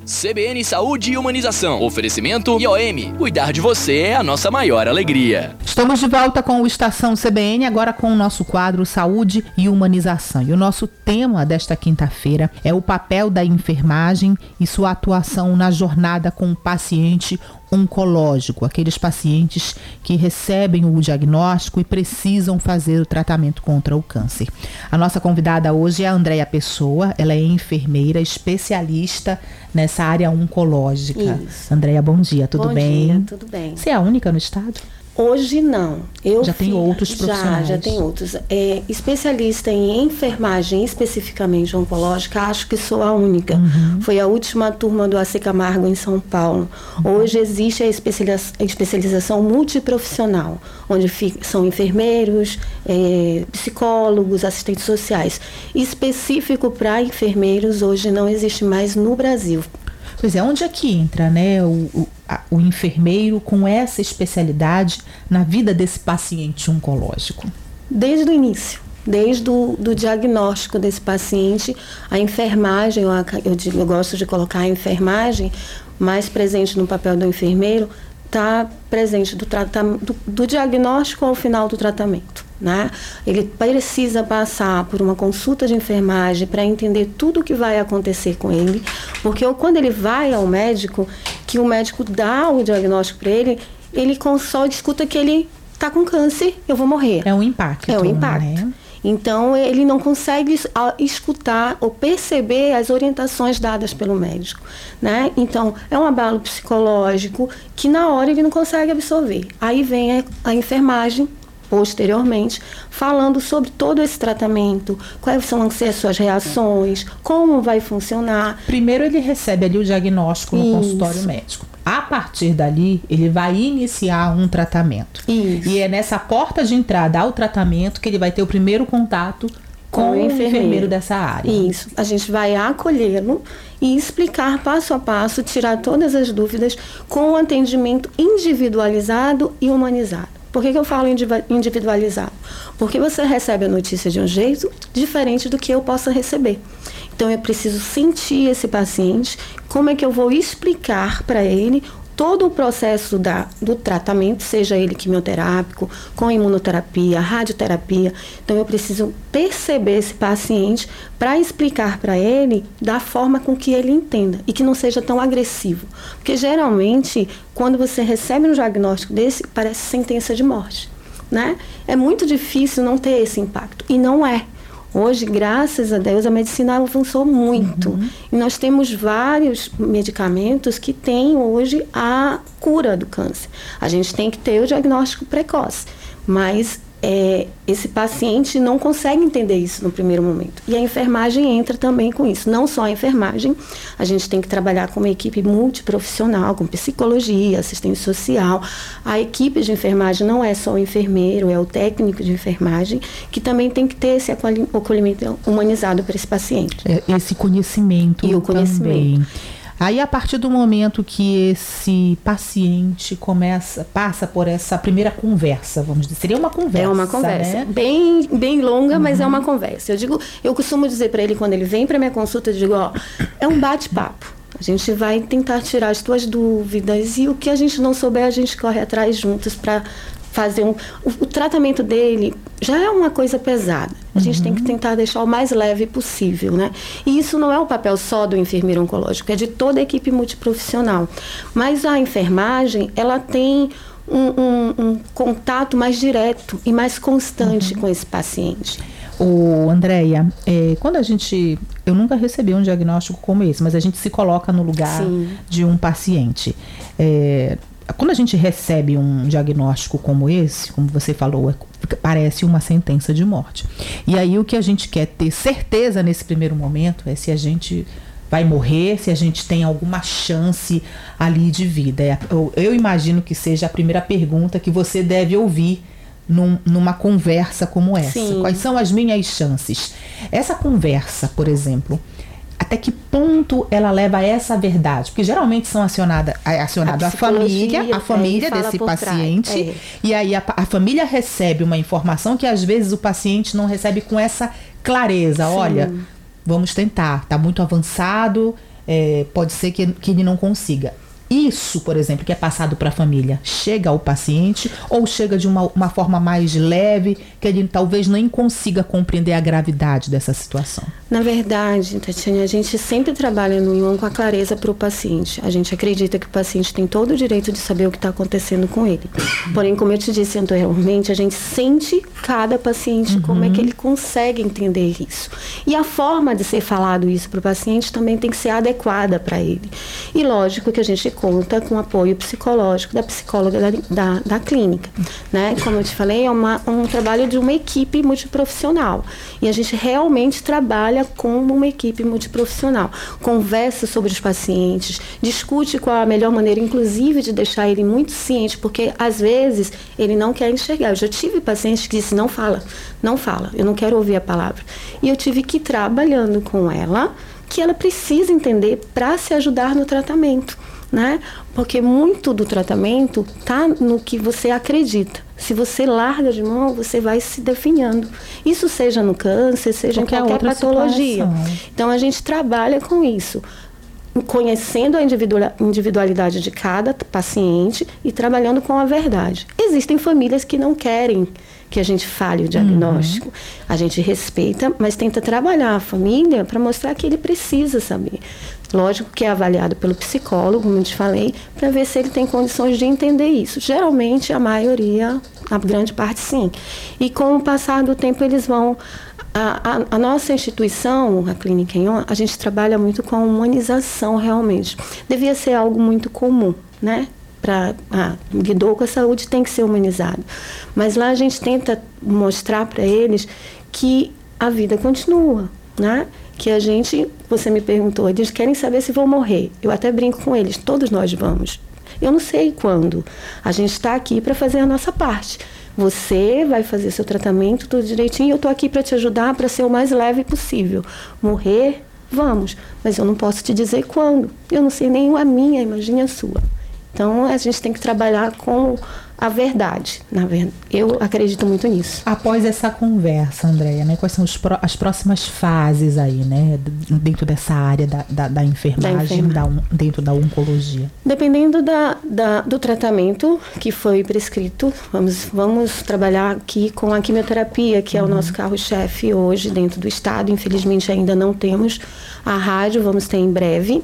CBN Saúde e Humanização. Oferecimento IOM. Cuidar de você é a nossa maior alegria. Estamos de volta com o Estação CBN, agora com o nosso quadro Saúde e Humanização. E o nosso tema desta quinta-feira é o papel da enfermagem e sua atuação na jornada com o paciente oncológico, aqueles pacientes que recebem o diagnóstico e precisam fazer o tratamento contra o câncer. A nossa convidada hoje é a Andréia Pessoa, ela é enfermeira especialista nessa área oncológica. Isso. Andréia, bom dia, tudo bem? Bom dia, tudo bem. Você é a única no estado? Hoje não. Tem outros profissionais? Já tem outros. Especialista em enfermagem, especificamente oncológica, acho que sou a única. Uhum. Foi a última turma do AC Camargo em São Paulo. Hoje existe a especialização multiprofissional, onde são enfermeiros, psicólogos, assistentes sociais. Específico para enfermeiros, hoje não existe mais no Brasil. Pois é, onde é que entra, né, o enfermeiro com essa especialidade na vida desse paciente oncológico? Desde o início, desde o diagnóstico desse paciente, a enfermagem, eu gosto de colocar a enfermagem mais presente no papel do enfermeiro, está presente do diagnóstico ao final do tratamento. Né? Ele precisa passar por uma consulta de enfermagem para entender tudo o que vai acontecer com ele, porque quando ele vai ao médico, que o médico dá o diagnóstico para ele só escuta que ele está com câncer, eu vou morrer. É um impacto. É um impacto. Né? Então, ele não consegue escutar ou perceber as orientações dadas pelo médico, né? Então, é um abalo psicológico que na hora ele não consegue absorver. Aí vem a enfermagem, posteriormente, falando sobre todo esse tratamento, quais são as suas reações, como vai funcionar. Primeiro ele recebe ali o diagnóstico no consultório médico. A partir dali, ele vai iniciar um tratamento. Isso. E é nessa porta de entrada ao tratamento que ele vai ter o primeiro contato com o enfermeiro dessa área. Isso. A gente vai acolhê-lo e explicar passo a passo, tirar todas as dúvidas com um atendimento individualizado e humanizado. Por que eu falo individualizado? Porque você recebe a notícia de um jeito diferente do que eu possa receber. Então, eu preciso sentir esse paciente, como é que eu vou explicar para ele todo o processo do tratamento, seja ele quimioterápico, com imunoterapia, radioterapia. Então, eu preciso perceber esse paciente para explicar para ele da forma com que ele entenda e que não seja tão agressivo. Porque, geralmente, quando você recebe um diagnóstico desse, parece sentença de morte, né? É muito difícil não ter esse impacto. E não é. Hoje, graças a Deus, a medicina avançou muito. Uhum. E nós temos vários medicamentos que têm hoje a cura do câncer. A gente tem que ter o diagnóstico precoce, mas esse paciente não consegue entender isso no primeiro momento. E a enfermagem entra também com isso. Não só a enfermagem, a gente tem que trabalhar com uma equipe multiprofissional, com psicologia, assistente social. A equipe de enfermagem não é só o enfermeiro, é o técnico de enfermagem, que também tem que ter esse acolhimento humanizado para esse paciente. Esse conhecimento e o conhecimento. Também. Aí, a partir do momento que esse paciente passa por essa primeira conversa, vamos dizer, seria uma conversa. É uma conversa, né? bem longa, mas é uma conversa. Eu costumo dizer para ele, quando ele vem para minha consulta, eu digo, é um bate-papo. A gente vai tentar tirar as tuas dúvidas e o que a gente não souber, a gente corre atrás juntos para fazer o tratamento dele já é uma coisa pesada. A gente tem que tentar deixar o mais leve possível, né? E isso não é o papel só do enfermeiro oncológico, é de toda a equipe multiprofissional. Mas a enfermagem, ela tem um contato mais direto e mais constante com esse paciente. Andréia, eu nunca recebi um diagnóstico como esse, mas a gente se coloca no lugar de um paciente. Quando a gente recebe um diagnóstico como esse, como você falou, parece uma sentença de morte. E aí o que a gente quer ter certeza nesse primeiro momento é se a gente vai morrer, se a gente tem alguma chance ali de vida. Eu imagino que seja a primeira pergunta que você deve ouvir numa conversa como essa. Sim. Quais são as minhas chances? Essa conversa, por exemplo, até que ponto ela leva a essa verdade? Porque geralmente são acionada a família desse paciente, e aí a família recebe uma informação que às vezes o paciente não recebe com essa clareza. Sim. Olha, vamos tentar, está muito avançado, pode ser que ele não consiga. Isso, por exemplo, que é passado para a família, chega ao paciente ou chega de uma forma mais leve, que ele talvez nem consiga compreender a gravidade dessa situação? Na verdade, Tatiana, a gente sempre trabalha no ION com a clareza para o paciente. A gente acredita que o paciente tem todo o direito de saber o que está acontecendo com ele. Porém, como eu te disse anteriormente, a gente sente cada paciente, como é que ele consegue entender isso. E a forma de ser falado isso para o paciente também tem que ser adequada para ele. E lógico que a gente conta com o apoio psicológico da psicóloga da clínica, né? Como eu te falei, é um trabalho de uma equipe multiprofissional. E a gente realmente trabalha como uma equipe multiprofissional. Conversa sobre os pacientes, discute qual a melhor maneira, inclusive, de deixar ele muito ciente, porque às vezes ele não quer enxergar. Eu já tive pacientes que disse, não fala, eu não quero ouvir a palavra. E eu tive que ir trabalhando com ela, que ela precisa entender para se ajudar no tratamento, né? Porque muito do tratamento está no que você acredita. Se você larga de mão, você vai se definhando. Isso seja no câncer, seja em qualquer patologia. Situação. Então, a gente trabalha com isso, conhecendo a individualidade de cada paciente e trabalhando com a verdade. Existem famílias que não querem que a gente fale o diagnóstico. A gente respeita, mas tenta trabalhar a família para mostrar que ele precisa saber. Lógico que é avaliado pelo psicólogo, como eu te falei, para ver se ele tem condições de entender isso. Geralmente, a maioria, a grande parte, sim. E com o passar do tempo, eles vão... A nossa instituição, a Clínica ION, a gente trabalha muito com a humanização, realmente. Devia ser algo muito comum, né? Lidou com a saúde, tem que ser humanizado. Mas lá a gente tenta mostrar para eles que a vida continua, né? Que a gente, você me perguntou, eles querem saber se vão morrer. Eu até brinco com eles, todos nós vamos. Eu não sei quando. A gente está aqui para fazer a nossa parte. Você vai fazer seu tratamento tudo direitinho, eu estou aqui para te ajudar, para ser o mais leve possível. Morrer, vamos, mas eu não posso te dizer quando. Eu não sei nem a minha, imagine a sua. Então, a gente tem que trabalhar com a verdade. Eu acredito muito nisso. Após essa conversa, Andréia, né, quais são as próximas fases aí, né, dentro dessa área da enfermagem, dentro da oncologia? Dependendo do tratamento que foi prescrito, vamos trabalhar aqui com a quimioterapia, que é o nosso carro-chefe hoje dentro do estado. Infelizmente, ainda não temos a rádio, vamos ter em breve.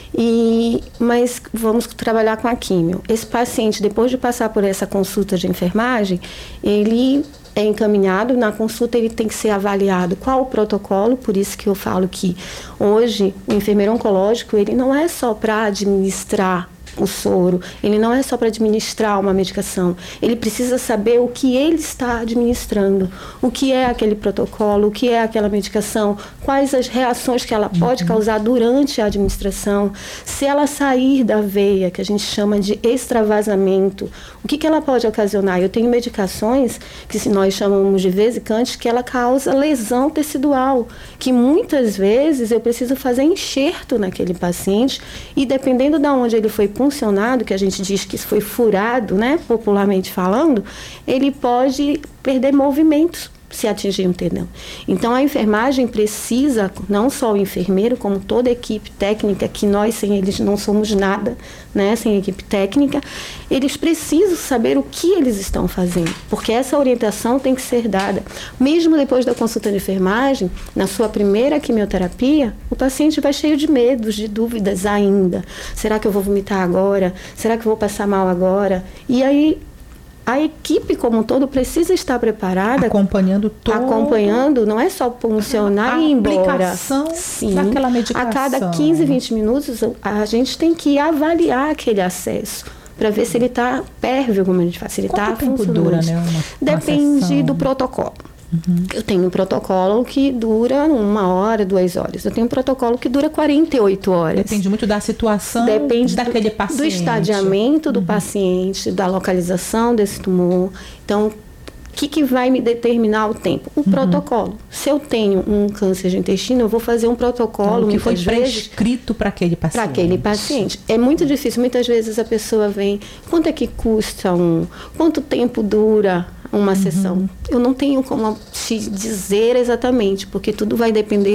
Mas vamos trabalhar com a químio. Esse paciente, depois de passar por essa consulta de enfermagem, ele é encaminhado, na consulta ele tem que ser avaliado qual o protocolo, por isso que eu falo que hoje o enfermeiro oncológico, ele não é só para administrar o soro, ele não é só para administrar uma medicação, ele precisa saber o que ele está administrando, o que é aquele protocolo, o que é aquela medicação, quais as reações que ela pode causar durante a administração, se ela sair da veia, que a gente chama de extravasamento, o que ela pode ocasionar. Eu tenho medicações que se nós chamamos de vesicantes, que ela causa lesão tecidual, que muitas vezes eu preciso fazer enxerto naquele paciente e dependendo de onde ele foi funcionado, que a gente diz que foi furado, né, popularmente falando, ele pode perder movimentos se atingir um tendão. Então, a enfermagem precisa, não só o enfermeiro, como toda a equipe técnica, que nós sem eles não somos nada, né, sem equipe técnica, eles precisam saber o que eles estão fazendo, porque essa orientação tem que ser dada. Mesmo depois da consulta de enfermagem, na sua primeira quimioterapia, o paciente vai cheio de medos, de dúvidas ainda. Será que eu vou vomitar agora? Será que eu vou passar mal agora? E aí, a equipe como um todo precisa estar preparada. Acompanhando, não é só funcionar e ir embora. A aplicação daquela medicação. A cada 15, 20 minutos, a gente tem que avaliar aquele acesso para ver se ele está pérvio, como a gente faz, se ele está funcionando. Quanto tempo dura, né, Depende do protocolo. Eu tenho um protocolo que dura 1 hora, 2 horas. Eu tenho um protocolo que dura 48 horas. Depende muito da situação daquele paciente. Do estadiamento do paciente, da localização desse tumor. Então, o que vai me determinar o tempo? O protocolo. Se eu tenho um câncer de intestino, eu vou fazer um protocolo que foi prescrito para aquele paciente. Para aquele paciente. É muito difícil. Muitas vezes a pessoa vem, quanto é que custa quanto tempo dura uma sessão? Eu não tenho como te dizer exatamente, porque tudo vai depender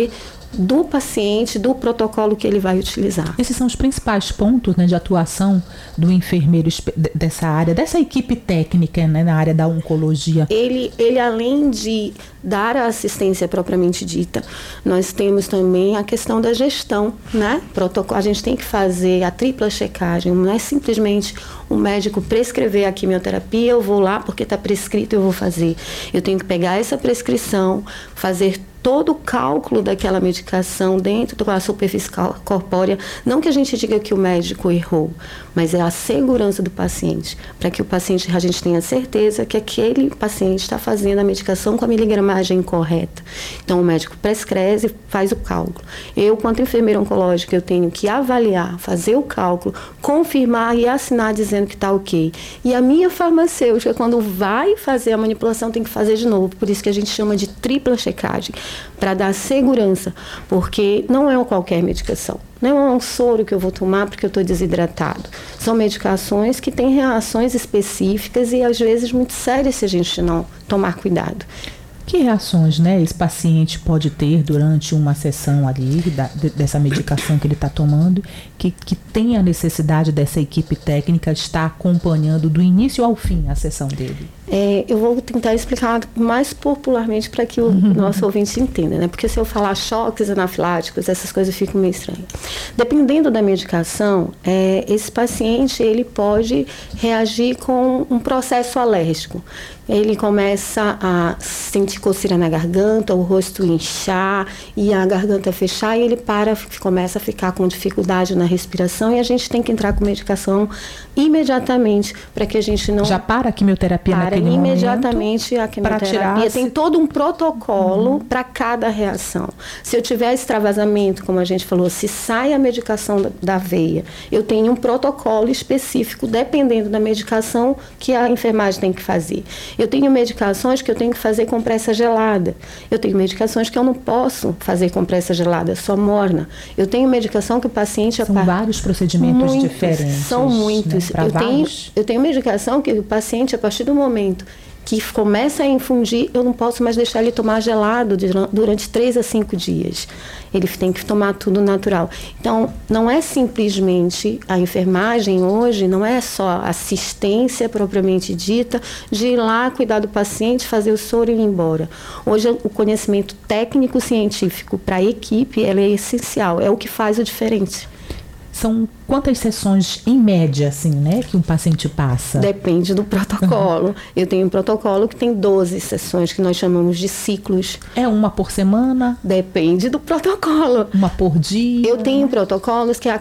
do paciente, do protocolo que ele vai utilizar. Esses são os principais pontos, né, de atuação do enfermeiro dessa área, dessa equipe técnica, né, na área da oncologia. Ele além de dar a assistência propriamente dita, nós temos também a questão da gestão, né? Protocolo, a gente tem que fazer a tripla checagem, não é simplesmente o médico prescrever a quimioterapia, eu vou lá porque está prescrito, eu vou fazer. Eu tenho que pegar essa prescrição, fazer todo o cálculo daquela medicação dentro da superfície corpórea. Não que a gente diga que o médico errou, mas é a segurança do paciente, para que o paciente, a gente tenha certeza que aquele paciente está fazendo a medicação com a miligramagem correta. Então, o médico prescreve, faz o cálculo. Eu, quanto enfermeira oncológica, eu tenho que avaliar, fazer o cálculo, confirmar e assinar dizendo que está ok. E a minha farmacêutica, quando vai fazer a manipulação, tem que fazer de novo. Por isso que a gente chama de tripla checagem, para dar segurança, porque não é qualquer medicação. Não é um soro que eu vou tomar porque eu estou desidratado. São medicações que têm reações específicas e às vezes muito sérias se a gente não tomar cuidado. Que reações, né, esse paciente pode ter durante uma sessão ali dessa medicação que ele está tomando, que tem a necessidade dessa equipe técnica estar acompanhando do início ao fim a sessão dele? Eu vou tentar explicar mais popularmente para que o nosso ouvinte entenda, né? Porque se eu falar choques anafiláticos, essas coisas ficam meio estranhas. Dependendo da medicação, esse paciente ele pode reagir com um processo alérgico. Ele começa a sentir coceira na garganta, o rosto inchar e a garganta fechar e ele começa a ficar com dificuldade na respiração e a gente tem que entrar com medicação imediatamente para que a gente não... Já para a quimioterapia naquele momento? Imediatamente a quimioterapia. Tem todo um protocolo para cada reação. Se eu tiver extravasamento, como a gente falou, se sai a medicação da veia, eu tenho um protocolo específico dependendo da medicação que a enfermagem tem que fazer. Eu tenho medicações que eu tenho que fazer compressa gelada. Eu tenho medicações que eu não posso fazer compressa gelada, só morna. Eu tenho medicação que o paciente... São vários procedimentos diferentes. São muitos. Né? Eu tenho medicação que o paciente, a partir do momento que começa a infundir, eu não posso mais deixar ele tomar gelado durante 3 a 5 dias. Ele tem que tomar tudo natural. Então, não é simplesmente a enfermagem hoje, não é só assistência propriamente dita, de ir lá cuidar do paciente, fazer o soro e ir embora. Hoje, o conhecimento técnico-científico para a equipe, ele é essencial, é o que faz o diferente. São quantas sessões, em média, assim, né, que um paciente passa? Depende do protocolo. Eu tenho um protocolo que tem 12 sessões, que nós chamamos de ciclos. É uma por semana? Depende do protocolo. Uma por dia? Eu tenho protocolos que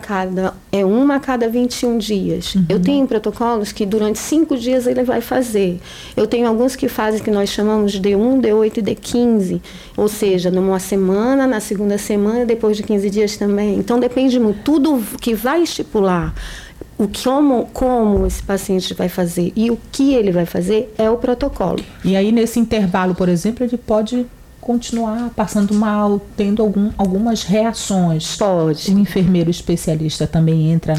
uma a cada 21 dias. Eu tenho protocolos que durante 5 dias ele vai fazer. Eu tenho alguns que fazem que nós chamamos de D1, D8 e D15. Ou seja, numa semana, na segunda semana, depois de 15 dias também. Então, depende muito. Tudo que vai estipular como esse paciente vai fazer e o que ele vai fazer é o protocolo. E aí, nesse intervalo, por exemplo, ele pode continuar passando mal, tendo algumas reações. Pode. O enfermeiro especialista também entra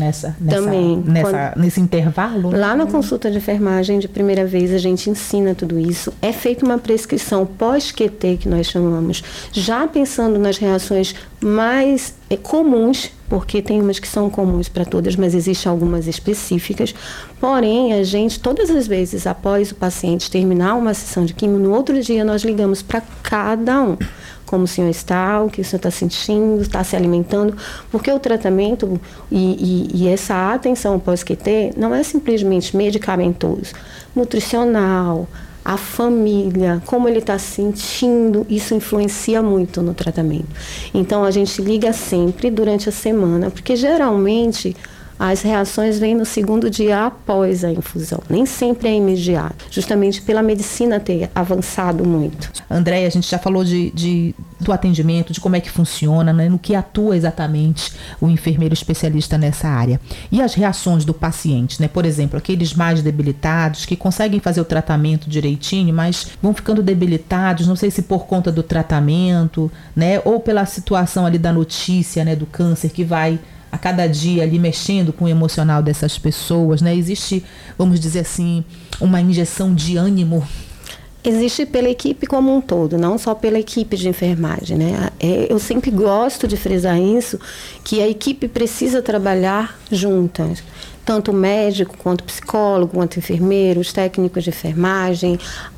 nesse intervalo? Lá na consulta de enfermagem, de primeira vez, a gente ensina tudo isso. É feita uma prescrição pós-QT, que nós chamamos, já pensando nas reações mais comuns, porque tem umas que são comuns para todas, mas existem algumas específicas. Porém, a gente, todas as vezes, após o paciente terminar uma sessão de quimio, no outro dia nós ligamos para cada um. Como o senhor está, o que o senhor está sentindo, está se alimentando, porque o tratamento e essa atenção pós-QT não é simplesmente medicamentoso, nutricional, a família, como ele está se sentindo, isso influencia muito no tratamento. Então, a gente liga sempre durante a semana, porque geralmente as reações vêm no segundo dia após a infusão. Nem sempre é imediato, justamente pela medicina ter avançado muito. Andréia, a gente já falou do atendimento, de como é que funciona, né? No que atua exatamente o enfermeiro especialista nessa área. E as reações do paciente, né? Por exemplo, aqueles mais debilitados que conseguem fazer o tratamento direitinho, mas vão ficando debilitados, não sei se por conta do tratamento, né? Ou pela situação ali da notícia, né? Do câncer que vai a cada dia ali mexendo com o emocional dessas pessoas, né? Existe, vamos dizer assim, uma injeção de ânimo. Existe pela equipe como um todo, não só pela equipe de enfermagem, né? Eu sempre gosto de frisar isso, que a equipe precisa trabalhar juntas. Tanto o médico, quanto o psicólogo, quanto o enfermeiro, os técnicos de enfermagem.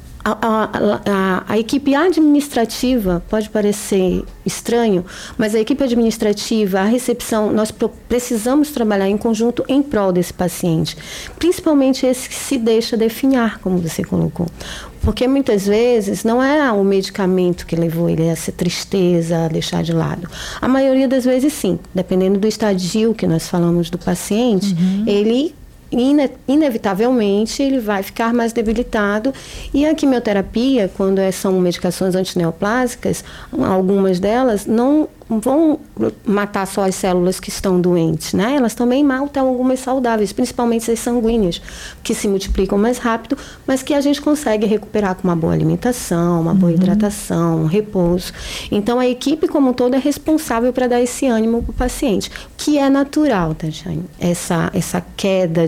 A equipe administrativa pode parecer estranho, mas a equipe administrativa, a recepção, nós precisamos trabalhar em conjunto em prol desse paciente, principalmente esse que se deixa definhar, como você colocou. Porque muitas vezes não é o medicamento que levou ele a essa tristeza, a deixar de lado. A maioria das vezes sim, dependendo do estadio que nós falamos do paciente, ele inevitavelmente ele vai ficar mais debilitado, e a quimioterapia, quando são medicações antineoplásicas, algumas delas não vão matar só as células que estão doentes, né? Elas também matam algumas saudáveis, principalmente as sanguíneas, que se multiplicam mais rápido, mas que a gente consegue recuperar com uma boa alimentação, uma boa hidratação, um repouso. Então, a equipe como um todo é responsável para dar esse ânimo para o paciente, que é natural, Tatiane, essa queda,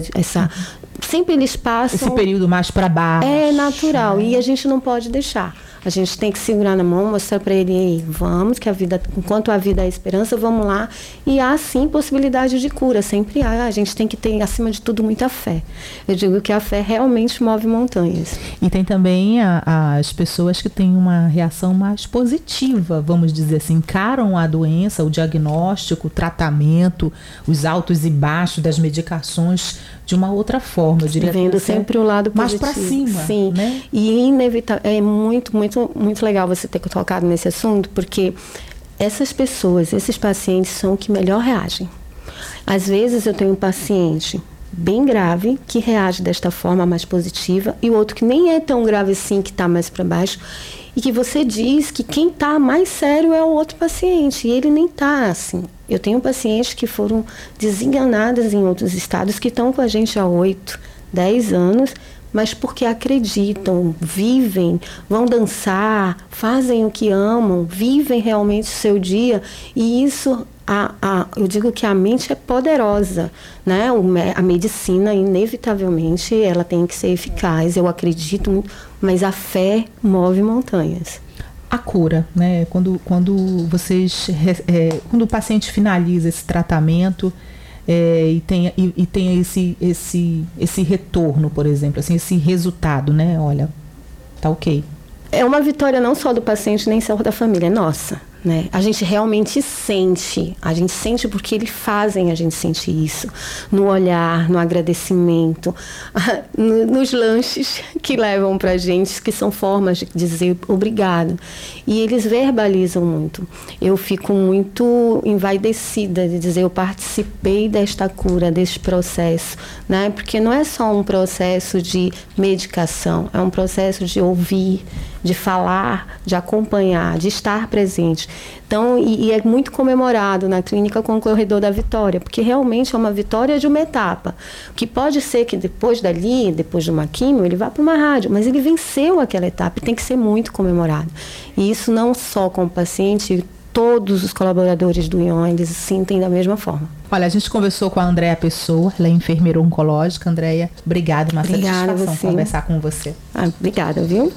sempre eles passam... Esse período mais para baixo. É natural, e a gente não pode deixar. A gente tem que segurar na mão, mostrar para ele, vamos, que a vida, enquanto a vida é esperança, vamos lá. E há sim possibilidade de cura, sempre há. A gente tem que ter, acima de tudo, muita fé. Eu digo que a fé realmente move montanhas. E tem também as pessoas que têm uma reação mais positiva, vamos dizer assim, encaram a doença, o diagnóstico, o tratamento, os altos e baixos das medicações de uma outra forma. Eu diria, vendo sempre o lado positivo. Mais para cima. Sim. Né? E inevitável, é muito legal você ter tocado nesse assunto, porque essas pessoas, esses pacientes são os que melhor reagem. Às vezes eu tenho um paciente bem grave que reage desta forma mais positiva, e o outro que nem é tão grave assim, que está mais para baixo, e que você diz que quem está mais sério é o outro paciente, e ele nem está assim. Eu tenho pacientes que foram desenganadas em outros estados, que estão com a gente há 8, 10 anos, mas porque acreditam, vivem, vão dançar, fazem o que amam, vivem realmente o seu dia, e isso, eu digo que a mente é poderosa, né? A medicina, inevitavelmente, ela tem que ser eficaz, eu acredito, mas a fé move montanhas. A cura, né? Quando o paciente finaliza esse tratamento, e tem esse retorno, por exemplo, assim, esse resultado, né? Olha, tá ok. É uma vitória não só do paciente, nem só da família, é nossa, né? A gente realmente sente, porque eles fazem a gente sentir isso, no olhar, no agradecimento, nos lanches que levam pra gente, que são formas de dizer obrigado, e eles verbalizam muito. Eu fico muito envaidecida de dizer, eu participei desta cura, deste processo, né? Porque não é só um processo de medicação, é um processo de ouvir, de falar, de acompanhar, de estar presente. Então, e é muito comemorado na clínica com o corredor da vitória, porque realmente é uma vitória de uma etapa, que pode ser que depois de uma quimio, ele vá para uma rádio, mas ele venceu aquela etapa e tem que ser muito comemorado. E isso não só com o paciente, todos os colaboradores do ION, eles sentem da mesma forma. Olha, a gente conversou com a Andréa Pessoa, ela é enfermeira oncológica. Andréa, obrigada, uma satisfação conversar com você. Obrigada, viu?